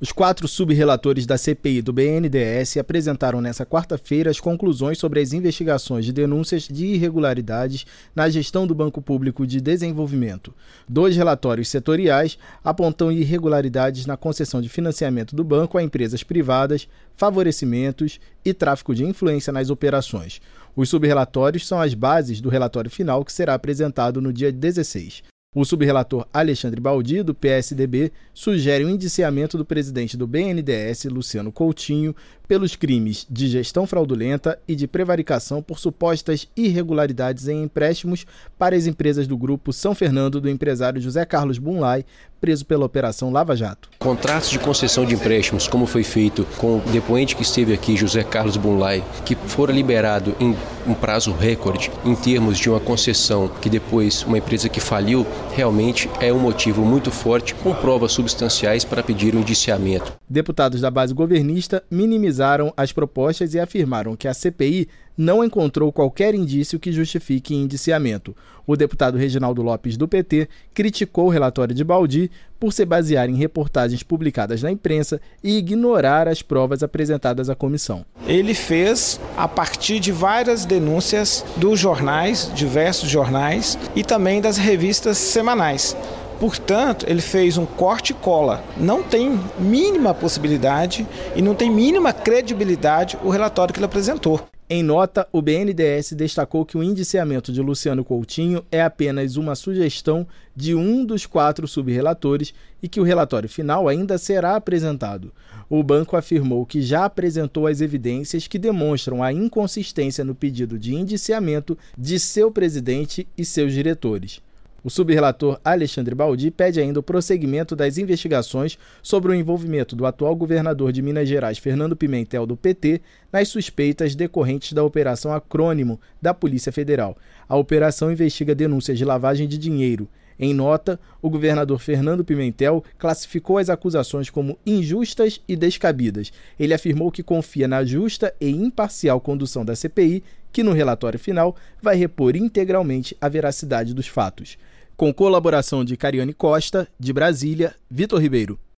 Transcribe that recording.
Os 4 sub-relatores da CPI do BNDES apresentaram nesta quarta-feira as conclusões sobre as investigações de denúncias de irregularidades na gestão do Banco Público de Desenvolvimento. 2 relatórios setoriais apontam irregularidades na concessão de financiamento do banco a empresas privadas, favorecimentos e tráfico de influência nas operações. Os sub-relatórios são as bases do relatório final que será apresentado no dia 16. O subrelator Alexandre Baldi, do PSDB, sugere o indiciamento do presidente do BNDES, Luciano Coutinho, pelos crimes de gestão fraudulenta e de prevaricação por supostas irregularidades em empréstimos para as empresas do Grupo São Fernando do empresário José Carlos Bunlai, preso pela Operação Lava Jato. Contratos de concessão de empréstimos, como foi feito com o depoente que esteve aqui, José Carlos Bunlai, que fora liberado em um prazo recorde em termos de uma concessão que depois uma empresa que faliu, realmente é um motivo muito forte com provas substanciais para pedir um indiciamento. Deputados da base governista minimizaram as propostas e afirmaram que a CPI não encontrou qualquer indício que justifique indiciamento. O deputado Reginaldo Lopes, do PT, criticou o relatório de Baldi por se basear em reportagens publicadas na imprensa e ignorar as provas apresentadas à comissão. Ele fez a partir de várias denúncias dos jornais, diversos jornais, e também das revistas semanais. Portanto, ele fez um corte e cola. Não tem mínima possibilidade e não tem mínima credibilidade o relatório que ele apresentou. Em nota, o BNDES destacou que o indiciamento de Luciano Coutinho é apenas uma sugestão de um dos 4 sub-relatores e que o relatório final ainda será apresentado. O banco afirmou que já apresentou as evidências que demonstram a inconsistência no pedido de indiciamento de seu presidente e seus diretores. O subrelator Alexandre Baldi pede ainda o prosseguimento das investigações sobre o envolvimento do atual governador de Minas Gerais, Fernando Pimentel, do PT, nas suspeitas decorrentes da Operação Acrônimo da Polícia Federal. A operação investiga denúncias de lavagem de dinheiro. Em nota, o governador Fernando Pimentel classificou as acusações como injustas e descabidas. Ele afirmou que confia na justa e imparcial condução da CPI, que no relatório final vai repor integralmente a veracidade dos fatos. Com colaboração de Cariane Costa, de Brasília, Vitor Ribeiro.